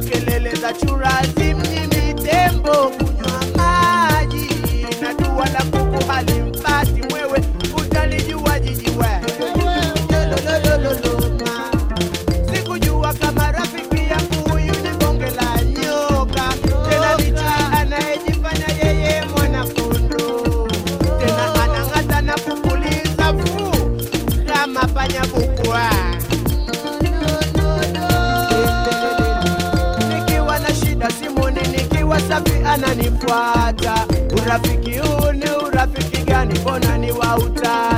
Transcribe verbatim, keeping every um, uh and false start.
kelele za churazi mnyimi tembo kunywa maji na dua la kuku halimpati mwewe utalijua jijiwe. Sikujua kama rafiki yangu huyu ni bonge la nyoka, tena licha anayejifanya yeye mwana kondo, tena anang'ata na kupuliza fu kama panya bukwa. Nikiwa na shida simoni, nikiwa safi ananifuata. Urafiki huu ni urafiki gani? Mbona ni wa utani?